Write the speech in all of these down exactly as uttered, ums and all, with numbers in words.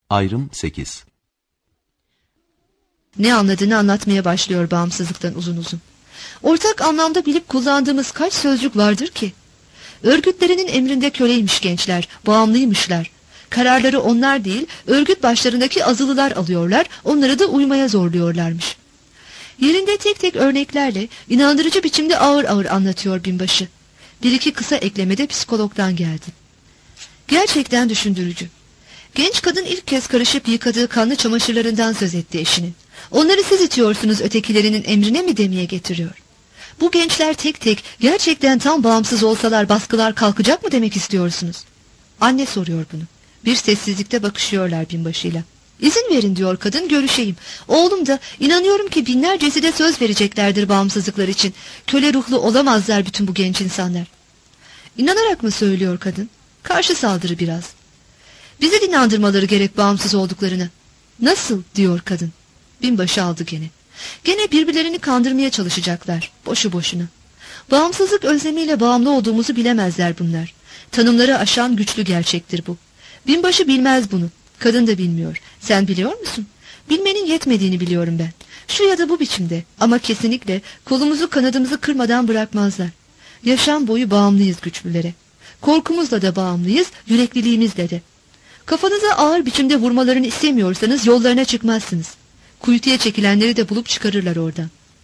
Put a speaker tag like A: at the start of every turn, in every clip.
A: Ayrım sekiz.
B: Ne anladığını anlatmaya başlıyor bağımsızlıktan uzun uzun. Ortak anlamda bilip kullandığımız kaç sözcük vardır ki? Örgütlerinin emrinde köleymiş gençler, bağımlıymışlar. Kararları onlar değil, örgüt başlarındaki azılılar alıyorlar, onları da uymaya zorluyorlarmış. Yerinde tek tek örneklerle inandırıcı biçimde ağır ağır anlatıyor binbaşı. Bir iki kısa ekleme de psikologdan geldi. Gerçekten düşündürücü. Genç kadın ilk kez karışıp yıkadığı kanlı çamaşırlarından söz etti eşinin. Onları siz itiyorsunuz ötekilerinin emrine mi demeye getiriyor. Bu gençler tek tek gerçekten tam bağımsız olsalar baskılar kalkacak mı demek istiyorsunuz? Anne soruyor bunu. Bir sessizlikte bakışıyorlar binbaşıyla. İzin verin diyor kadın, görüşeyim. Oğlum da inanıyorum ki binlercesi de söz vereceklerdir bağımsızlıklar için. Köle ruhlu olamazlar bütün bu genç insanlar. İnanarak mı söylüyor kadın? Karşı saldırı biraz. Bizi inandırmaları gerek bağımsız olduklarını. Nasıl diyor kadın. Binbaşı aldı gene. Gene birbirlerini kandırmaya çalışacaklar. Boşu boşuna. Bağımsızlık özlemiyle bağımlı olduğumuzu bilemezler bunlar. Tanımları aşan güçlü gerçektir bu. Binbaşı bilmez bunu. Kadın da bilmiyor. Sen biliyor musun? Bilmenin yetmediğini biliyorum ben. Şu ya da bu biçimde. Ama kesinlikle kolumuzu kanadımızı kırmadan bırakmazlar. Yaşam boyu bağımlıyız güçlülere. Korkumuzla da bağımlıyız, yürekliliğimizle de. Kafanıza ağır biçimde vurmalarını istemiyorsanız yollarına çıkmazsınız. Kuytuya çekilenleri de bulup çıkarırlar oradan.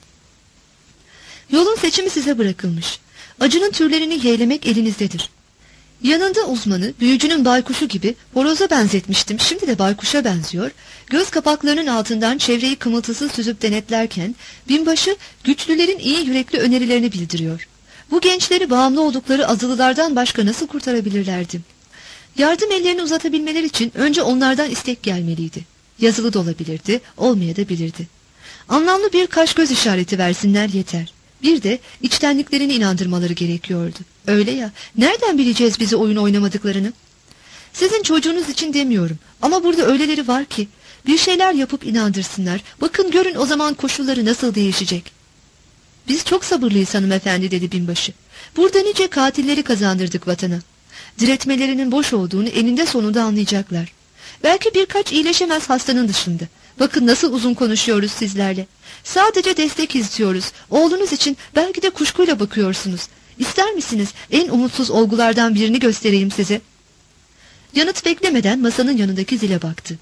B: Yolun seçimi size bırakılmış. Acının türlerini yeğlemek elinizdedir. Yanında uzmanı, büyücünün baykuşu gibi horoza benzetmiştim, şimdi de baykuşa benziyor. Göz kapaklarının altından çevreyi kımıltısız süzüp denetlerken binbaşı güçlülerin iyi yürekli önerilerini bildiriyor. Bu gençleri bağımlı oldukları azılılardan başka nasıl kurtarabilirlerdi? Yardım ellerini uzatabilmeleri için önce onlardan istek gelmeliydi. Yazılı da olabilirdi, olmayabilirdi. Anlamlı bir kaş göz işareti versinler yeter. Bir de içtenliklerini inandırmaları gerekiyordu. Öyle ya, nereden bileceğiz bizi oyun oynamadıklarını? Sizin çocuğunuz için demiyorum ama burada öyleleri var ki bir şeyler yapıp inandırsınlar. Bakın görün o zaman koşulları nasıl değişecek. Biz çok sabırlıyız hanımefendi dedi binbaşı. Burada nice katilleri kazandırdık vatana. Diretmelerinin boş olduğunu eninde sonunda anlayacaklar. Belki birkaç iyileşemez hastanın dışında. Bakın nasıl uzun konuşuyoruz sizlerle. Sadece destek istiyoruz. Oğlunuz için belki de kuşkuyla bakıyorsunuz. İster misiniz en umutsuz olgulardan birini göstereyim size? Yanıt beklemeden masanın yanındaki zile baktı.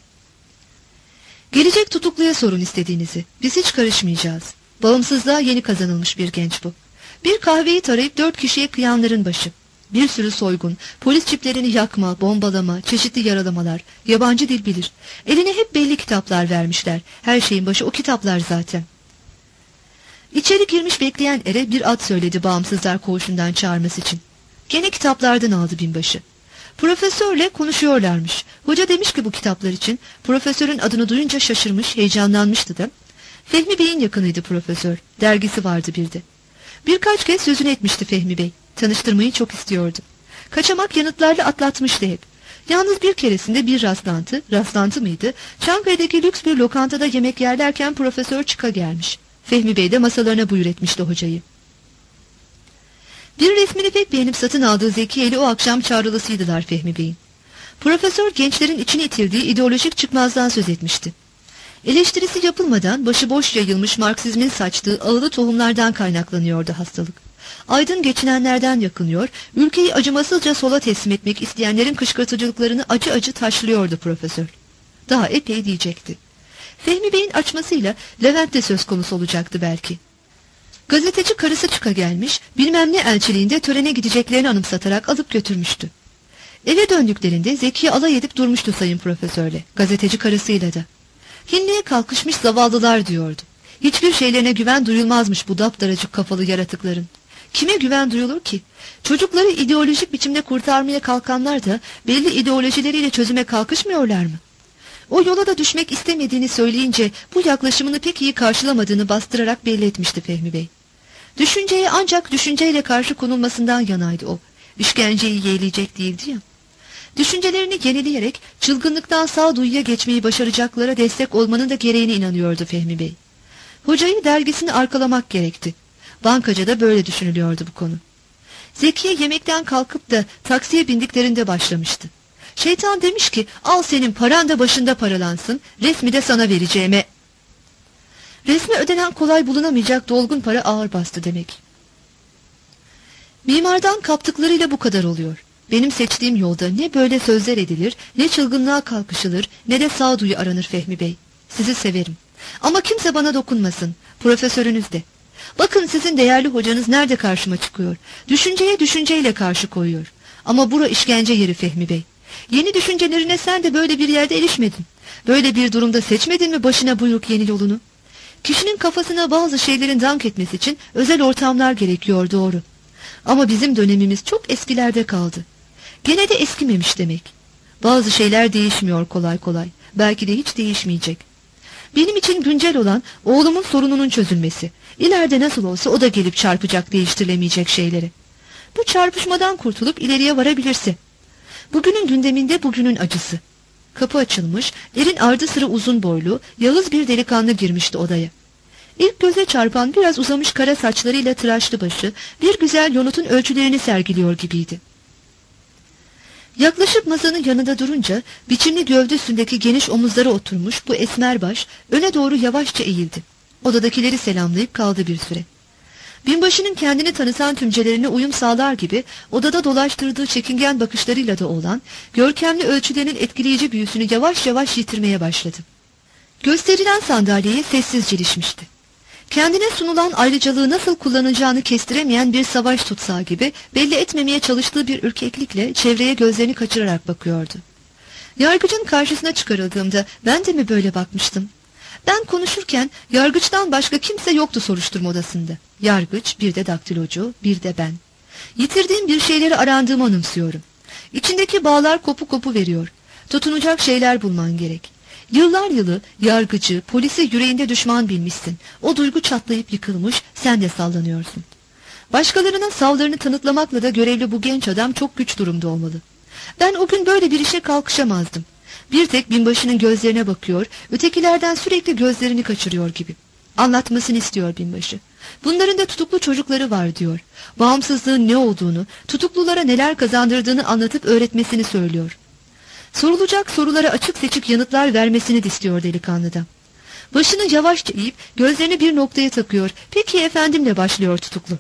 B: Gelecek tutukluya sorun istediğinizi. Biz hiç karışmayacağız. Bağımsızlığa yeni kazanılmış bir genç bu. Bir kahveyi tarayıp dört kişiye kıyanların başı. Bir sürü soygun, polis çiplerini yakma, bombalama, çeşitli yaralamalar, yabancı dil bilir. Eline hep belli kitaplar vermişler. Her şeyin başı o kitaplar zaten. İçeri girmiş bekleyen ere bir ad söyledi bağımsızlar koğuşundan çağırması için. Gene kitaplardan aldı binbaşı. Profesörle konuşuyorlarmış. Hoca demiş ki bu kitaplar için, profesörün adını duyunca şaşırmış, heyecanlanmıştı da. Fehmi Bey'in yakınıydı profesör, dergisi vardı bir de. Birkaç kez sözünü etmişti Fehmi Bey. Tanıştırmayı çok istiyordu. Kaçamak yanıtlarla atlatmıştı hep. Yalnız bir keresinde bir rastlantı, rastlantı mıydı? Çankaya'daki lüks bir lokantada yemek yerlerken profesör çıka gelmiş. Fehmi Bey de masalarına buyur etmişti hocayı. Bir resmini pek beğenip satın aldığı Zekiye ile o akşam çağrılısıydılar Fehmi Bey'in. Profesör gençlerin içine itildiği ideolojik çıkmazdan söz etmişti. Eleştirisi yapılmadan başıboş yayılmış Marksizmin saçtığı ağılı tohumlardan kaynaklanıyordu hastalık. Aydın geçinenlerden yakınıyor, ülkeyi acımasızca sola teslim etmek isteyenlerin kışkırtıcılıklarını acı acı taşlıyordu profesör. Daha epey diyecekti. Fehmi Bey'in açmasıyla Levent de söz konusu olacaktı belki. Gazeteci karısı çıka gelmiş, bilmem ne elçiliğinde törene gideceklerini anımsatarak alıp götürmüştü. Eve döndüklerinde Zekiye alay edip durmuştu sayın profesörle, gazeteci karısıyla da. Hinliğe kalkışmış zavallılar diyordu. Hiçbir şeylerine güven duyulmazmış bu daptaracık kafalı yaratıkların. Kime güven duyulur ki? Çocukları ideolojik biçimde kurtarmaya kalkanlar da belli ideolojileriyle çözüme kalkışmıyorlar mı? O yola da düşmek istemediğini söyleyince bu yaklaşımını pek iyi karşılamadığını bastırarak belli etmişti Fehmi Bey. Düşünceye ancak düşünceyle karşı konulmasından yanaydı o. İşkenceyi yeğleyecek değildi ya. Düşüncelerini yenileyerek çılgınlıktan sağduyuya geçmeyi başaracaklara destek olmanın da gereğine inanıyordu Fehmi Bey. Hocayı dergisini arkalamak gerekti. Bankacıda böyle düşünülüyordu bu konu. Zekiye yemekten kalkıp da taksiye bindiklerinde başlamıştı. Şeytan demiş ki al senin paran da başında paralansın, resmi de sana vereceğime. Resme ödenen kolay bulunamayacak dolgun para ağır bastı demek. Mimardan kaptıklarıyla bu kadar oluyor. Benim seçtiğim yolda ne böyle sözler edilir, ne çılgınlığa kalkışılır, ne de sağduyu aranır Fehmi Bey. Sizi severim. Ama kimse bana dokunmasın. Profesörünüz de. Bakın sizin değerli hocanız nerede karşıma çıkıyor. Düşünceye düşünceyle karşı koyuyor. Ama bura işkence yeri Fehmi Bey. Yeni düşüncelerine sen de böyle bir yerde erişmedin. Böyle bir durumda seçmedin mi başına buyruk yeni yolunu? Kişinin kafasına bazı şeylerin dank etmesi için özel ortamlar gerekiyor, doğru. Ama bizim dönemimiz çok eskilerde kaldı. Gene de eskimemiş demek. Bazı şeyler değişmiyor kolay kolay. Belki de hiç değişmeyecek. Benim için güncel olan oğlumun sorununun çözülmesi. İleride nasıl olsa o da gelip çarpacak değiştirilemeyecek şeyleri. Bu çarpışmadan kurtulup ileriye varabilirse. Bugünün gündeminde bugünün acısı. Kapı açılmış, erin ardı sıra uzun boylu, yağız bir delikanlı girmişti odaya. İlk göze çarpan biraz uzamış kara saçlarıyla tıraşlı başı, bir güzel yonutun ölçülerini sergiliyor gibiydi. Yaklaşıp masanın yanında durunca, biçimli gövde üstündeki geniş omuzlara oturmuş bu esmer baş, öne doğru yavaşça eğildi. Odadakileri selamlayıp kaldı bir süre. Binbaşının kendini tanısan tümcelerine uyum sağlar gibi, odada dolaştırdığı çekingen bakışlarıyla da olan, görkemli ölçülerinin etkileyici büyüsünü yavaş yavaş yitirmeye başladı. Gösterilen sandalyeye sessizce ilişmişti. Kendine sunulan ayrıcalığı nasıl kullanacağını kestiremeyen bir savaş tutsağı gibi belli etmemeye çalıştığı bir ürkeklikle çevreye gözlerini kaçırarak bakıyordu. Yargıcın karşısına çıkarıldığımda ben de mi böyle bakmıştım? Ben konuşurken yargıçtan başka kimse yoktu soruşturma odasında. Yargıç, bir de daktilocu, bir de ben. Yitirdiğim bir şeyleri arandığımı anımsıyorum. İçindeki bağlar kopu kopu veriyor. Tutunacak şeyler bulman gerek. Yıllar yılı yargıcı, polisi yüreğinde düşman bilmişsin. O duygu çatlayıp yıkılmış, sen de sallanıyorsun. Başkalarına savlarını tanıtlamakla da görevli bu genç adam çok güç durumda olmalı. Ben o gün böyle bir işe kalkışamazdım. Bir tek binbaşının gözlerine bakıyor, ötekilerden sürekli gözlerini kaçırıyor gibi. Anlatmasını istiyor binbaşı. Bunların da tutuklu çocukları var diyor. Bağımsızlığın ne olduğunu, tutuklulara neler kazandırdığını anlatıp öğretmesini söylüyor. Sorulacak sorulara açık seçik yanıtlar vermesini de istiyor delikanlıdan. Başını yavaşça eğip gözlerini bir noktaya takıyor. Peki efendimle başlıyor tutuklu.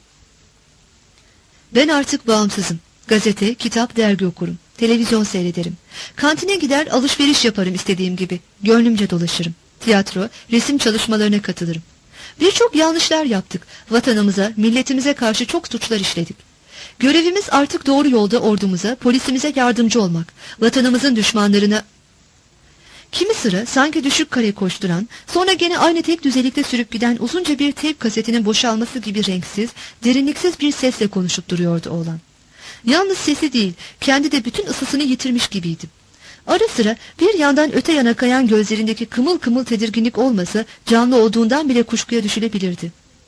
B: Ben artık bağımsızım. Gazete, kitap, dergi okurum. Televizyon seyrederim. Kantine gider alışveriş yaparım istediğim gibi. Gönlümce dolaşırım. Tiyatro, resim çalışmalarına katılırım. Birçok yanlışlar yaptık. Vatanımıza, milletimize karşı çok suçlar işledik. Görevimiz artık doğru yolda ordumuza, polisimize yardımcı olmak. Vatanımızın düşmanlarına... Kimi sıra sanki düşük kare koşturan, sonra gene aynı tek düzelikte sürüp giden uzunca bir teyp kasetinin boşalması gibi renksiz, derinliksiz bir sesle konuşup duruyordu oğlan. Yalnız sesi değil, kendi de bütün ısısını yitirmiş gibiydi. Ara sıra bir yandan öte yana kayan gözlerindeki kımıl kımıl tedirginlik olmasa canlı olduğundan bile kuşkuya düşülebilirdi.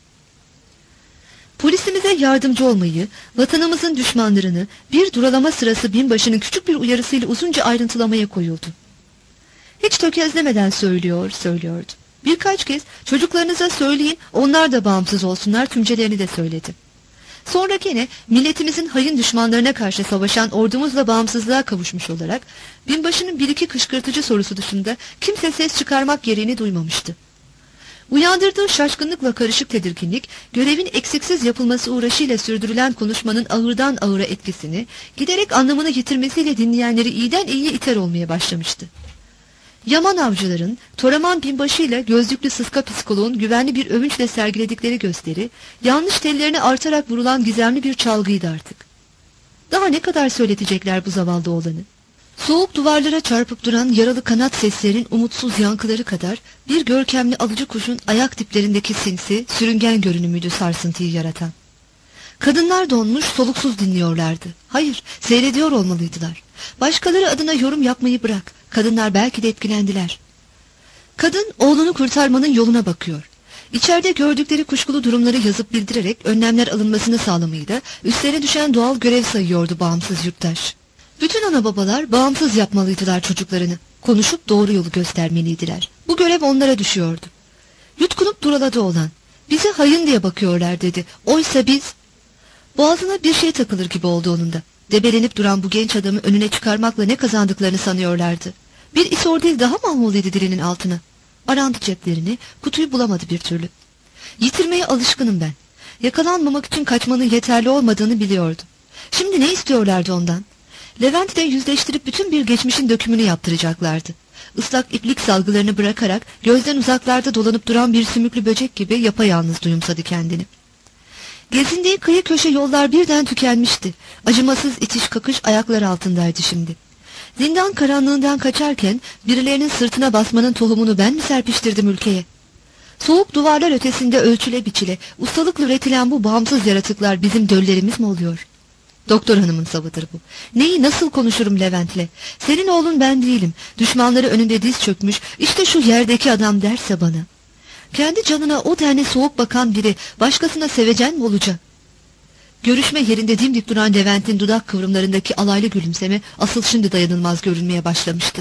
B: Polisimize yardımcı olmayı, vatanımızın düşmanlarını bir duralama sırası binbaşının küçük bir uyarısıyla uzunca ayrıntılamaya koyuldu. Hiç tökezlemeden söylüyor, söylüyordu. Birkaç kez çocuklarınıza söyleyin, onlar da bağımsız olsunlar tümcelerini de söyledi. Sonra gene milletimizin hayın düşmanlarına karşı savaşan ordumuzla bağımsızlığa kavuşmuş olarak binbaşının bir iki kışkırtıcı sorusu dışında kimse ses çıkarmak gereğini duymamıştı. Uyandırdığı şaşkınlıkla karışık tedirginlik, görevin eksiksiz yapılması uğraşıyla sürdürülen konuşmanın ağırdan ağıra etkisini, giderek anlamını yitirmesiyle dinleyenleri iyiden iyiye iter olmaya başlamıştı. Yaman avcıların, Toraman binbaşıyla gözlüklü sıska psikoloğun güvenli bir övünçle sergiledikleri gösteri, yanlış tellerine artarak vurulan gizemli bir çalgıydı artık. Daha ne kadar söyletecekler bu zavallı oğlanı? Soğuk duvarlara çarpıp duran yaralı kanat seslerin umutsuz yankıları kadar bir görkemli alıcı kuşun ayak diplerindeki sinsi, sürüngen görünümüydü sarsıntıyı yaratan. Kadınlar donmuş, soluksuz dinliyorlardı. Hayır, seyrediyor olmalıydılar. Başkaları adına yorum yapmayı bırak. Kadınlar belki de etkilendiler. Kadın oğlunu kurtarmanın yoluna bakıyor. İçeride gördükleri kuşkulu durumları yazıp bildirerek önlemler alınmasını sağlamayı da üstlerine düşen doğal görev sayıyordu bağımsız yurttaş. Bütün ana babalar bağımsız yapmalıydılar çocuklarını. Konuşup doğru yolu göstermeliydiler. Bu görev onlara düşüyordu. Yutkunup duraladı oğlan. Bize hayın diye bakıyorlar dedi. Oysa biz... Boğazına bir şey takılır gibi oldu onun da. Debelenip duran bu genç adamı önüne çıkarmakla ne kazandıklarını sanıyorlardı. Bir isordil daha mahvoluydu dilinin altına. Arandı ceplerini, kutuyu bulamadı bir türlü. Yitirmeye alışkınım ben. Yakalanmamak için kaçmanın yeterli olmadığını biliyordu. Şimdi ne istiyorlardı ondan? Levent'le yüzleştirip bütün bir geçmişin dökümünü yaptıracaklardı. Islak iplik salgılarını bırakarak gözden uzaklarda dolanıp duran bir sümüklü böcek gibi yapayalnız duyumsadı kendini. Gezindiği kıyı köşe yollar birden tükenmişti. Acımasız itiş kakış ayaklar altındaydı şimdi. Zindan karanlığından kaçarken birilerinin sırtına basmanın tohumunu ben mi serpiştirdim ülkeye? Soğuk duvarlar ötesinde ölçüle biçile, ustalıkla üretilen bu bağımsız yaratıklar bizim döllerimiz mi oluyor? Doktor hanımın savıdır bu. Neyi nasıl konuşurum Levent'le? Senin oğlun ben değilim. Düşmanları önünde diz çökmüş, işte şu yerdeki adam derse bana. Kendi canına o denli soğuk bakan biri başkasına sevecen mi olacak? Görüşme yerinde dimdik duran Levent'in dudak kıvrımlarındaki alaylı gülümseme asıl şimdi dayanılmaz görünmeye başlamıştı.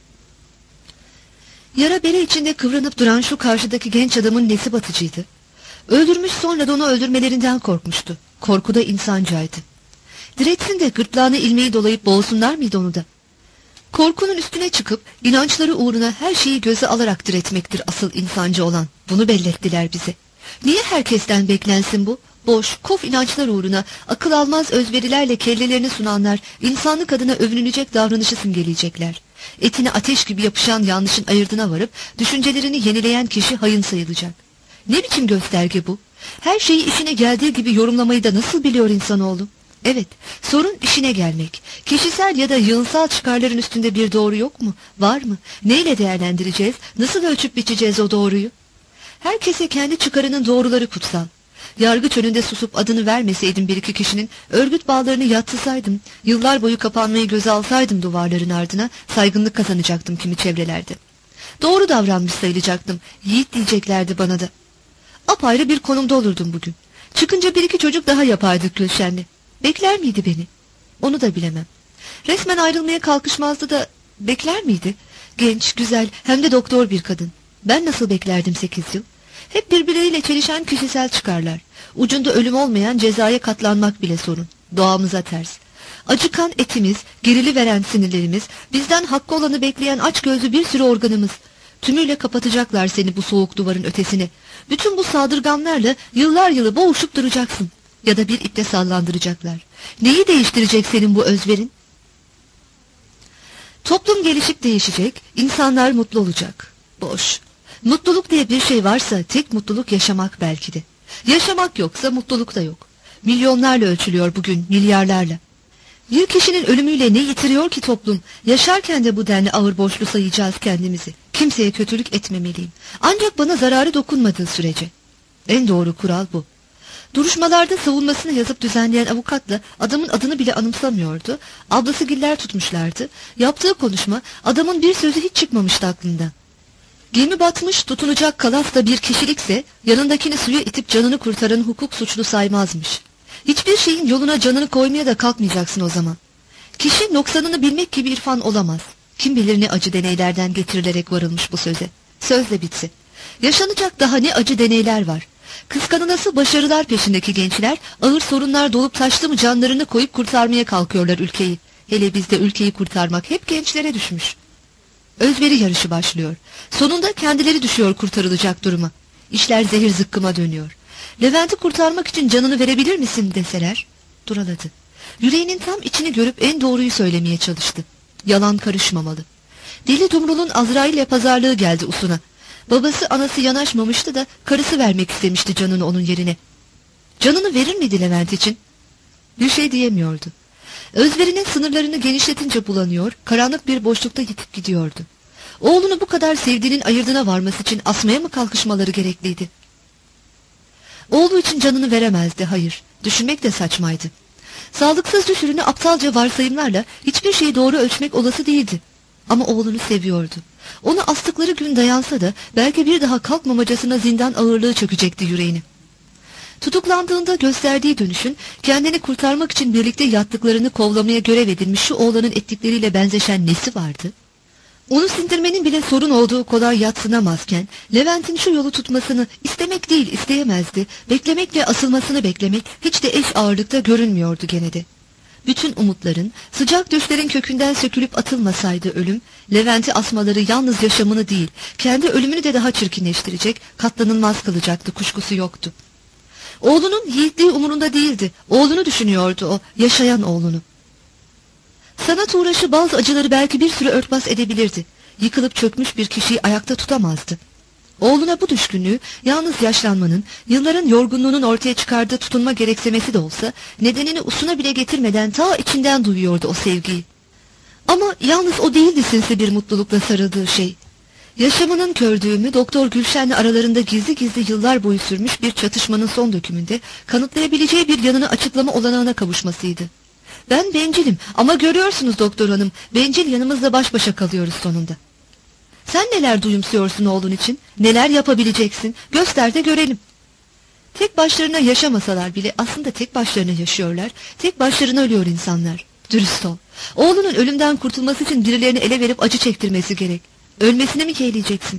B: Yara bere içinde kıvranıp duran şu karşıdaki genç adamın nesi batıcıydı? Öldürmüş, sonra da onu öldürmelerinden korkmuştu. Korku da insancaydı. Diretsin de gırtlağını ilmeği dolayıp boğsunlar mıydı onu da? Korkunun üstüne çıkıp inançları uğruna her şeyi göze alarak diretmektir asıl insancı olan. Bunu bellettiler bize. Niye herkesten beklensin bu? Boş, kof inançlar uğruna akıl almaz özverilerle kellelerini sunanlar insanlık adına övünülecek davranışı simgeleyecekler. Etine ateş gibi yapışan yanlışın ayırdına varıp düşüncelerini yenileyen kişi hayın sayılacak. Ne biçim gösterge bu? Her şeyi işine geldiği gibi yorumlamayı da nasıl biliyor insanoğlu? Evet, sorun işine gelmek. Kişisel ya da yığınsal çıkarların üstünde bir doğru yok mu? Var mı? Neyle değerlendireceğiz? Nasıl ölçüp biçeceğiz o doğruyu? Herkese kendi çıkarının doğruları kutsal. Yargıç önünde susup adını vermeseydim bir iki kişinin, örgüt bağlarını yatsısaydım, yıllar boyu kapanmayı göze alsaydım duvarların ardına, saygınlık kazanacaktım kimi çevrelerde. Doğru davranmış sayılacaktım, yiğit diyeceklerdi bana da. Apayrı bir konumda olurdum bugün. Çıkınca bir iki çocuk daha yapardık Gülşen'le. Bekler miydi beni? Onu da bilemem. Resmen ayrılmaya kalkışmazdı da bekler miydi? Genç, güzel, hem de doktor bir kadın. Ben nasıl beklerdim sekiz yıl? Hep birbirleriyle çelişen kişisel çıkarlar. Ucunda ölüm olmayan cezaya katlanmak bile sorun. Doğamıza ters. Acıkan etimiz, gerili veren sinirlerimiz, bizden hakkı olanı bekleyen açgözlü bir sürü organımız. Tümüyle kapatacaklar seni bu soğuk duvarın ötesine. Bütün bu saldırganlarla yıllar yılı boğuşup duracaksın. Ya da bir iple sallandıracaklar. Neyi değiştirecek senin bu özverin? Toplum gelişip değişecek, insanlar mutlu olacak. Boş. Mutluluk diye bir şey varsa tek mutluluk yaşamak belki de. Yaşamak yoksa mutluluk da yok. Milyonlarla ölçülüyor bugün, milyarlarla. Bir kişinin ölümüyle ne yitiriyor ki toplum? Yaşarken de bu denli ağır borçlu sayacağız kendimizi. Kimseye kötülük etmemeliyim. Ancak bana zararı dokunmadığı sürece. En doğru kural bu. Duruşmalarda savunmasını yazıp düzenleyen avukatla adamın adını bile anımsamıyordu. Ablası giller tutmuşlardı. Yaptığı konuşma adamın bir sözü hiç çıkmamıştı aklından. Gemi batmış, tutunacak kalas da bir kişilikse yanındakini suya itip canını kurtaran hukuk suçlu saymazmış. Hiçbir şeyin yoluna canını koymaya da kalkmayacaksın o zaman. Kişi noksanını bilmek gibi irfan olamaz. Kim bilir ne acı deneylerden getirilerek varılmış bu söze. Sözle bitsin. Yaşanacak daha ne acı deneyler var. Kıskanılası başarılar peşindeki gençler ağır sorunlar dolup taştı mı canlarını koyup kurtarmaya kalkıyorlar ülkeyi. Hele bizde ülkeyi kurtarmak hep gençlere düşmüş. Özveri yarışı başlıyor. Sonunda kendileri düşüyor kurtarılacak duruma. İşler zehir zıkkıma dönüyor. Levent'i kurtarmak için canını verebilir misin deseler? Duraladı. Yüreğinin tam içini görüp en doğruyu söylemeye çalıştı. Yalan karışmamalı. Deli Dumrul'un Azrail'le pazarlığı geldi usuna. Babası anası yanaşmamıştı da karısı vermek istemişti canını onun yerine. Canını verir miydi Levent için? Bir şey diyemiyordu. Özverinin sınırlarını genişletince bulanıyor, karanlık bir boşlukta yitip gidiyordu. Oğlunu bu kadar sevdiğinin ayırdına varması için asmaya mı kalkışmaları gerekliydi? Oğlu için canını veremezdi, hayır. Düşünmek de saçmaydı. Sağlıksız düşürünü aptalca varsayımlarla hiçbir şeyi doğru ölçmek olası değildi. Ama oğlunu seviyordu. Onu astıkları gün dayansa da belki bir daha kalkmamacasına zindan ağırlığı çökecekti yüreğini. Tutuklandığında gösterdiği dönüşün kendini kurtarmak için birlikte yattıklarını kovlamaya görev edilmiş şu oğlanın ettikleriyle benzeşen nesi vardı? Onu sindirmenin bile sorun olduğu kolay yadsınamazken Levent'in şu yolu tutmasını istemek değil isteyemezdi, beklemekle asılmasını beklemek hiç de eş ağırlıkta görünmüyordu gene de. Bütün umutların, sıcak düşlerin kökünden sökülüp atılmasaydı ölüm, Levent'i asmaları yalnız yaşamını değil, kendi ölümünü de daha çirkinleştirecek, katlanılmaz kılacaktı, kuşkusu yoktu. Oğlunun yiğitliği umurunda değildi, oğlunu düşünüyordu o, yaşayan oğlunu. Sanat uğraşı bazı acıları belki bir süre örtbas edebilirdi, yıkılıp çökmüş bir kişiyi ayakta tutamazdı. Oğluna bu düşkünlüğü yalnız yaşlanmanın, yılların yorgunluğunun ortaya çıkardığı tutunma gereksemesi de olsa, nedenini usuna bile getirmeden ta içinden duyuyordu o sevgiyi. Ama yalnız o değildi sinsi bir mutlulukla sarıldığı şey. Yaşamının kördüğümü Doktor Gülşen'le aralarında gizli gizli yıllar boyu sürmüş bir çatışmanın son dökümünde kanıtlayabileceği bir yanını açıklama olanağına kavuşmasıydı. Ben bencilim ama görüyorsunuz doktor hanım, bencil yanımızla baş başa kalıyoruz sonunda. Sen neler duyumsuyorsun oğlun için, neler yapabileceksin, göster de görelim. Tek başlarına yaşamasalar bile aslında tek başlarına yaşıyorlar, tek başlarına ölüyor insanlar. Dürüst ol, oğlunun ölümden kurtulması için birilerini ele verip acı çektirmesi gerek. Ölmesini mi yeğleyeceksin?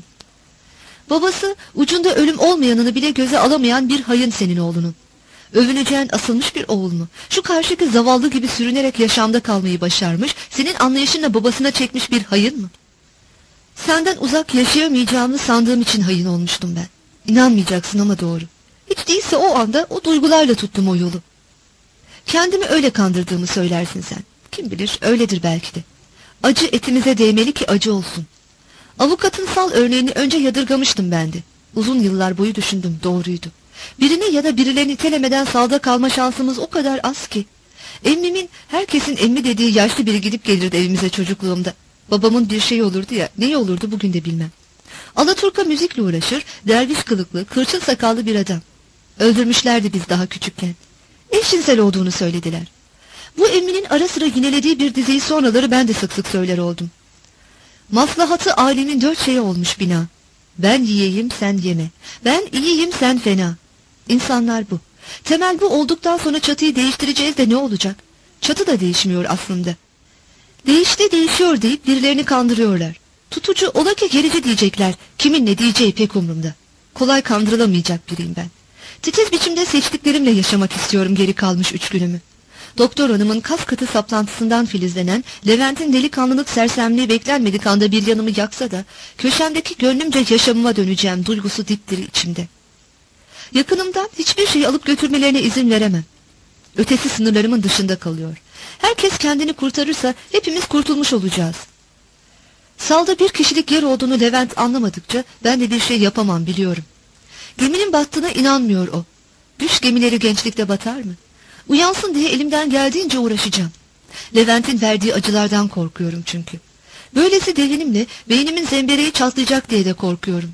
B: Babası ucunda ölüm olmayanını bile göze alamayan bir hayın senin oğlunun. Övüneceğin asılmış bir oğul mu? Şu karşıki zavallı gibi sürünerek yaşamda kalmayı başarmış, senin anlayışınla babasına çekmiş bir hayın mı? Senden uzak yaşayamayacağımı sandığım için hayın olmuştum ben. İnanmayacaksın ama doğru. Hiç değilse o anda o duygularla tuttum o yolu. Kendimi öyle kandırdığımı söylersin sen. Kim bilir öyledir belki de. Acı etimize değmeli ki acı olsun. Avukatın sal örneğini önce yadırgamıştım ben de. Uzun yıllar boyu düşündüm, doğruydu. Birini ya da birilerini itelemeden salda kalma şansımız o kadar az ki. Emmimin, herkesin emmi dediği yaşlı biri gidip gelirdi evimize çocukluğumda. Babamın bir şeyi olurdu ya, neyi olurdu bugün de bilmem. Alaturka müzikle uğraşır, derviş kılıklı, kırçıl sakallı bir adam. Öldürmüşlerdi biz daha küçükken. Eşcinsel olduğunu söylediler. Bu emminin ara sıra yinelediği bir dizeyi sonraları ben de sık sık söyler oldum. Maslahatı alemin dört şeyi olmuş bina. Ben yiyeyim sen yeme. Ben iyiyim sen fena. İnsanlar bu. Temel bu olduktan sonra çatıyı değiştireceğiz de ne olacak? Çatı da değişmiyor aslında. Değişti değişiyor deyip birilerini kandırıyorlar. Tutucu ola ki gerici diyecekler. Kimin ne diyeceği pek umurumda. Kolay kandırılamayacak biriyim ben. Titiz biçimde seçtiklerimle yaşamak istiyorum geri kalmış üç günümü. Doktor hanımın kas katı saplantısından filizlenen Levent'in delikanlılık sersemliği beklenmedik anda bir yanımı yaksa da köşemdeki gönlümce yaşamıma döneceğim duygusu diptir içimde. Yakınımdan hiçbir şeyi alıp götürmelerine izin veremem. Ötesi sınırlarımın dışında kalıyor. Herkes kendini kurtarırsa hepimiz kurtulmuş olacağız. Salda bir kişilik yer olduğunu Levent anlamadıkça ben de bir şey yapamam biliyorum. Geminin battığına inanmıyor o. Düş gemileri gençlikte batar mı? Uyansın diye elimden geldiğince uğraşacağım. Levent'in verdiği acılardan korkuyorum çünkü. Böylesi devinimle beynimin zembereği çatlayacak diye de korkuyorum.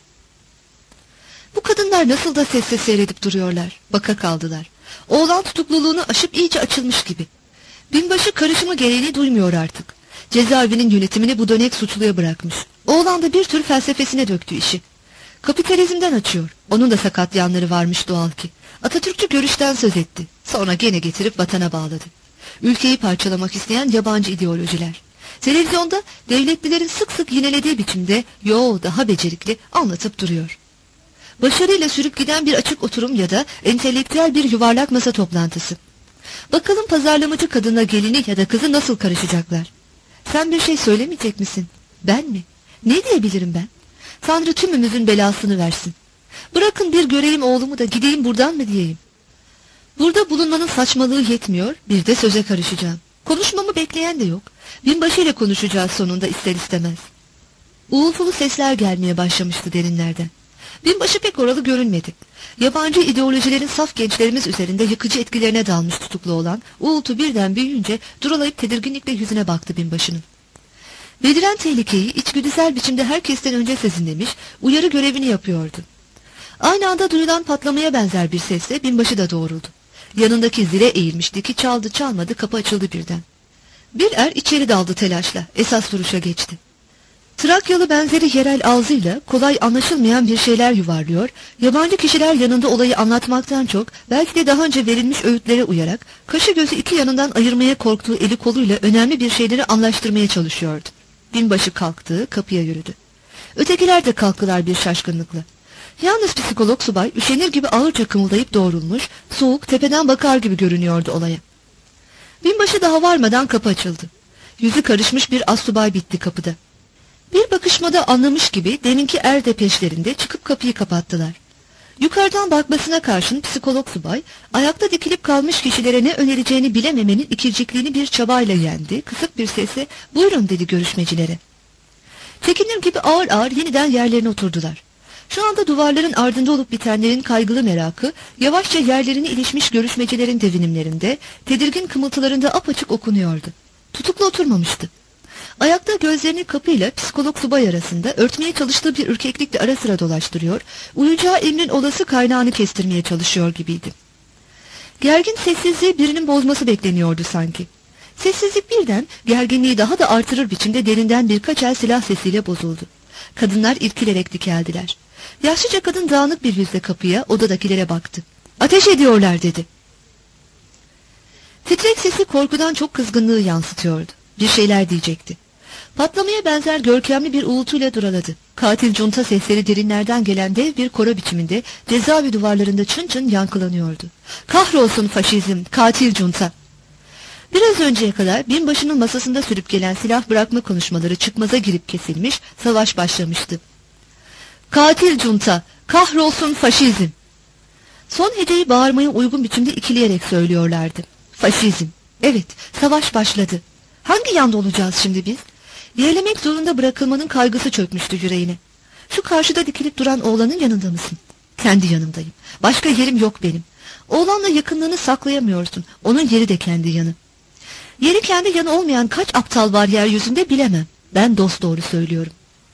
B: Bu kadınlar nasıl da sessiz seyredip duruyorlar. Baka kaldılar. Oğlan tutukluluğunu aşıp iyice açılmış gibi. Binbaşı karışımı gereğini duymuyor artık. Cezaevinin yönetimini bu dönek suçluya bırakmış. Oğlan da bir tür felsefesine döktü işi. Kapitalizmden açıyor. Onun da sakat yanları varmış doğal ki. Atatürkçü görüşten söz etti. Sonra gene getirip vatana bağladı. Ülkeyi parçalamak isteyen yabancı ideolojiler. Televizyonda devletlilerin sık sık yinelediği biçimde yo daha becerikli anlatıp duruyor. Başarıyla sürüp giden bir açık oturum ya da entelektüel bir yuvarlak masa toplantısı. Bakalım pazarlamacı kadına gelini ya da kızı nasıl karışacaklar? Sen bir şey söylemeyecek misin? Ben mi? Ne diyebilirim ben? Tanrı tümümüzün belasını versin. Bırakın bir göreyim oğlumu da gideyim buradan mı diyeyim? Burada bulunmanın saçmalığı yetmiyor, bir de söze karışacağım. Konuşmamı bekleyen de yok. Binbaşıyla konuşacağız sonunda ister istemez. Uğultulu sesler gelmeye başlamıştı derinlerden. Binbaşı pek oralı görünmedi. Yabancı ideolojilerin saf gençlerimiz üzerinde yıkıcı etkilerine dalmış tutuklu olan uğultu birden büyüyünce duralayıp tedirginlikle yüzüne baktı binbaşının. Beliren tehlikeyi içgüdüsel biçimde herkesten önce sezinlemiş, uyarı görevini yapıyordu. Aynı anda duyulan patlamaya benzer bir sesle binbaşı da doğruldu. Yanındaki zile eğilmişti ki çaldı çalmadı kapı açıldı birden. Bir er içeri daldı telaşla, esas duruşa geçti. Trakyalı benzeri yerel ağzıyla kolay anlaşılmayan bir şeyler yuvarlıyor, yabancı kişiler yanında olayı anlatmaktan çok belki de daha önce verilmiş öğütlere uyarak kaşı gözü iki yanından ayırmaya korktuğu eli koluyla önemli bir şeyleri anlaştırmaya çalışıyordu. Binbaşı kalktı, kapıya yürüdü. Ötekiler de kalktılar bir şaşkınlıkla. Yalnız psikolog subay üşenir gibi ağırca kımıldayıp doğrulmuş, soğuk tepeden bakar gibi görünüyordu olaya. Binbaşı daha varmadan kapı açıldı. Yüzü karışmış bir astsubay bitti kapıda. Bir bakışmada anlamış gibi deminki er depeşlerinde çıkıp kapıyı kapattılar. Yukarıdan bakmasına karşın psikolog subay, ayakta dikilip kalmış kişilere ne önereceğini bilememenin ikircikliğini bir çabayla yendi, kısık bir sesle "Buyurun" dedi görüşmecilere. Çekinir gibi ağır ağır yeniden yerlerine oturdular. Şu anda duvarların ardında olup bitenlerin kaygılı merakı, yavaşça yerlerine ilişmiş görüşmecilerin devinimlerinde, tedirgin kımıltılarında apaçık okunuyordu. Tutuklu oturmamıştı. Ayakta gözlerini kapıyla psikolog subay arasında örtmeye çalıştığı bir ürkeklikle ara sıra dolaştırıyor, uyuyacağı emrin olası kaynağını kestirmeye çalışıyor gibiydi. Gergin sessizliği birinin bozması bekleniyordu sanki. Sessizlik birden gerginliği daha da artırır biçimde derinden birkaç el silah sesiyle bozuldu. Kadınlar irkilerek dikeldiler. Yaşlıca kadın dağınık bir yüzle kapıya, odadakilere baktı. "Ateş ediyorlar" dedi. Titrek sesi korkudan çok kızgınlığı yansıtıyordu. Bir şeyler diyecekti. Patlamaya benzer görkemli bir uğultuyla duraladı. Katil cunta sesleri derinlerden gelen dev bir koro biçiminde cezaevi duvarlarında çın çın yankılanıyordu. "Kahrolsun faşizm, katil cunta!" Biraz önceye kadar binbaşının masasında sürüp gelen silah bırakma konuşmaları çıkmaza girip kesilmiş, savaş başlamıştı. "Katil cunta, kahrolsun faşizm!" Son heceyi bağırmaya uygun biçimde ikileyerek söylüyorlardı. Faşizm. Evet, savaş başladı. Hangi yanda olacağız şimdi biz? Yerlemek zorunda bırakılmanın kaygısı çökmüştü yüreğine. Şu karşıda dikilip duran oğlanın yanında mısın? Kendi yanımdayım. Başka yerim yok benim. Oğlanla yakınlığını saklayamıyorsun. Onun yeri de kendi yanı. Yeri kendi yanı olmayan kaç aptal var yeryüzünde bilemem. Ben dosdoğru söylüyorum.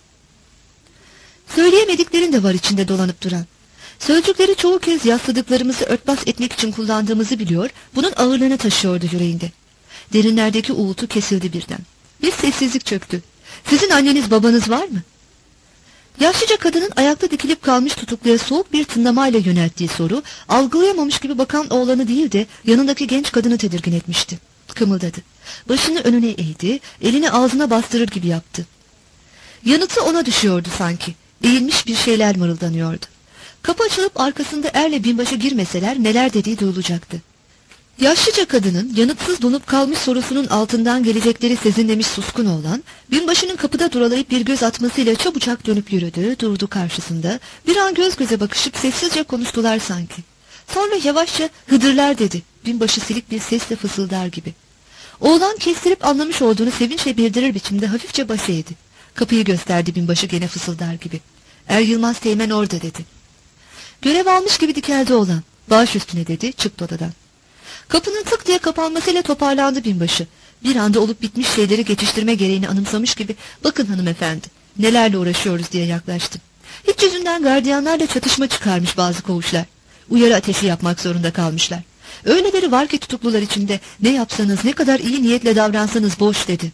B: Söyleyemediklerin de var içinde dolanıp duran. Sözcükleri çoğu kez yasladıklarımızı örtbas etmek için kullandığımızı biliyor, bunun ağırlığını taşıyordu yüreğinde. Derinlerdeki uğultu kesildi birden. Bir sessizlik çöktü. "Sizin anneniz babanız var mı?" Yaşlıca kadının ayakta dikilip kalmış tutukluya soğuk bir tınlamayla yönelttiği soru, algılayamamış gibi bakan oğlanı değil de yanındaki genç kadını tedirgin etmişti. Kımıldadı. Başını önüne eğdi, elini ağzına bastırır gibi yaptı. Yanıtı ona düşüyordu sanki. Eğilmiş bir şeyler mırıldanıyordu. Kapı açılıp arkasında erle binbaşı girmeseler neler dediği duyulacaktı. Yaşlıca kadının yanıtsız donup kalmış sorusunun altından gelecekleri sezinlemiş suskun oğlan, binbaşının kapıda duralayıp bir göz atmasıyla çabucak dönüp yürüdü, durdu karşısında. Bir an göz göze bakışıp sessizce konuştular sanki. Sonra yavaşça "Hıdırlar" dedi, binbaşı silik bir sesle fısıldar gibi. Oğlan kestirip anlamış olduğunu sevinçle bildirir biçimde hafifçe baş eğdi. Kapıyı gösterdi binbaşı gene fısıldar gibi. "Er Yılmaz Teğmen orada" dedi. Görev almış gibi dikeldi oğlan. "Baş üstüne" dedi, çıktı odadan. Kapının tık diye kapanmasıyla toparlandı binbaşı. Bir anda olup bitmiş şeyleri geçiştirme gereğini anımsamış gibi "Bakın hanımefendi, nelerle uğraşıyoruz" diye yaklaştı. Hiç yüzünden gardiyanlarla çatışma çıkarmış bazı koğuşlar. Uyarı ateşi yapmak zorunda kalmışlar. Öyleleri var ki tutuklular içinde ne yapsanız, ne kadar iyi niyetle davransanız boş dedi.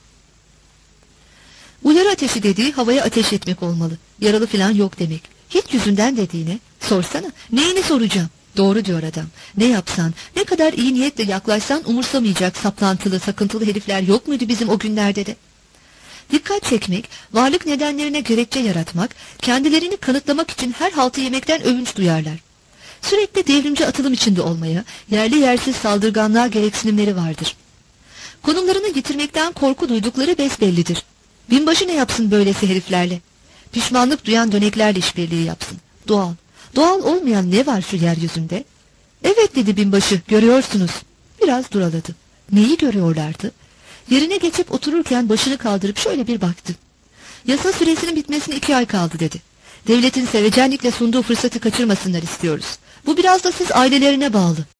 B: Uyarı ateşi dediği havaya ateş etmek olmalı. Yaralı falan yok demek. Hiç yüzünden dediğine "Sorsana, neyini soracağım?" Doğru diyor adam. Ne yapsan, ne kadar iyi niyetle yaklaşsan umursamayacak saplantılı, sakıntılı herifler yok muydu bizim o günlerde de? Dikkat çekmek, varlık nedenlerine gerekçe yaratmak, kendilerini kanıtlamak için her haltı yemekten övünç duyarlar. Sürekli devrimci atılım içinde olmaya, yerli yersiz saldırganlığa gereksinimleri vardır. Konumlarını yitirmekten korku duydukları besbellidir. Binbaşı ne yapsın böylesi heriflerle? Pişmanlık duyan döneklerle işbirliği yapsın. Doğal. Doğal olmayan ne var şu yeryüzünde? "Evet" dedi binbaşı, "görüyorsunuz." Biraz duraladı. Neyi görüyorlardı? Yerine geçip otururken başını kaldırıp şöyle bir baktı. "Yasa süresinin bitmesine iki ay kaldı" dedi. "Devletin sevecenlikle sunduğu fırsatı kaçırmasınlar istiyoruz. Bu biraz da siz ailelerine bağlı.